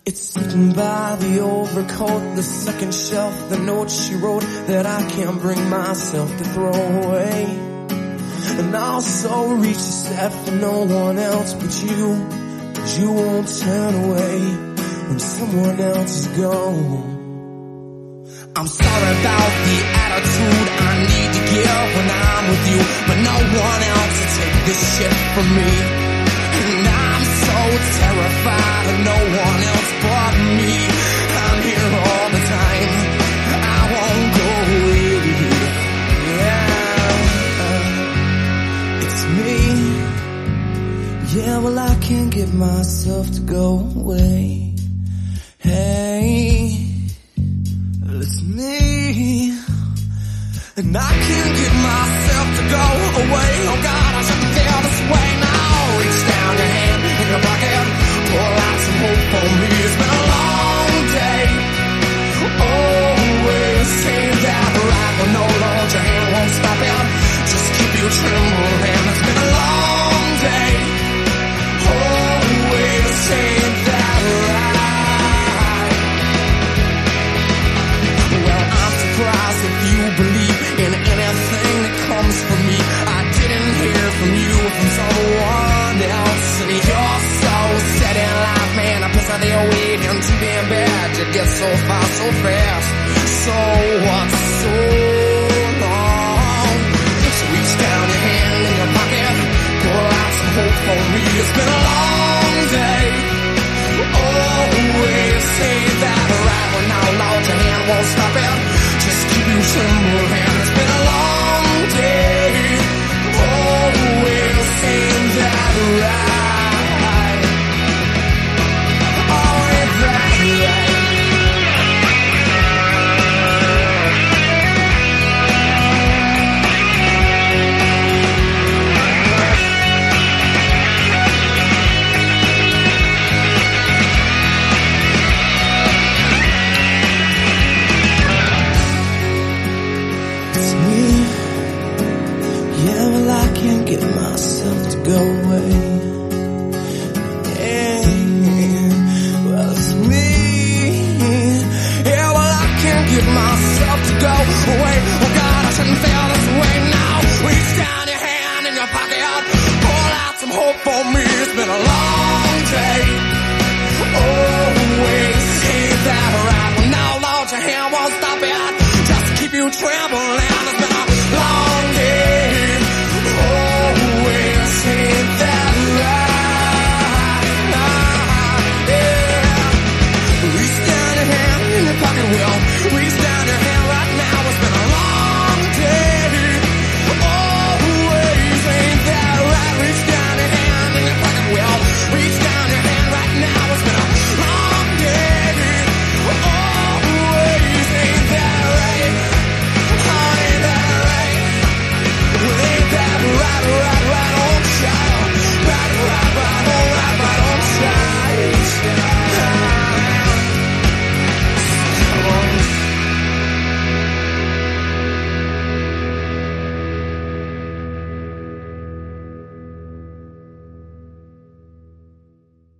It's sitting by the overcoat, the second shelf, the note she wrote that I can't bring myself to throw away. And I also reach a set for no one else but you won't turn away when someone else is gone. I'm sorry about the attitude I need to give when I'm with you, but no one else will take this shit from me. And I'm so terrified of no one else but me. I'm here all the time, I won't go away. Yeah, it's me. Yeah, well I can't get myself to go away. Hey, it's me. And I can't get myself to go away. Oh God, I shouldn't feel this way now. Reach down your hand in your pocket, pull out some hope for me. It's been a long day, always seem that right. But no, Lord, your hand won't stop it, just keep you trembling. It's been a long day, always seem that right. Well, I'm surprised if you believe in anything that comes from me. I didn't hear from you, from someone else. And you're so set in life, man, I guess they're waiting too damn bad to get so far so fast. So what's so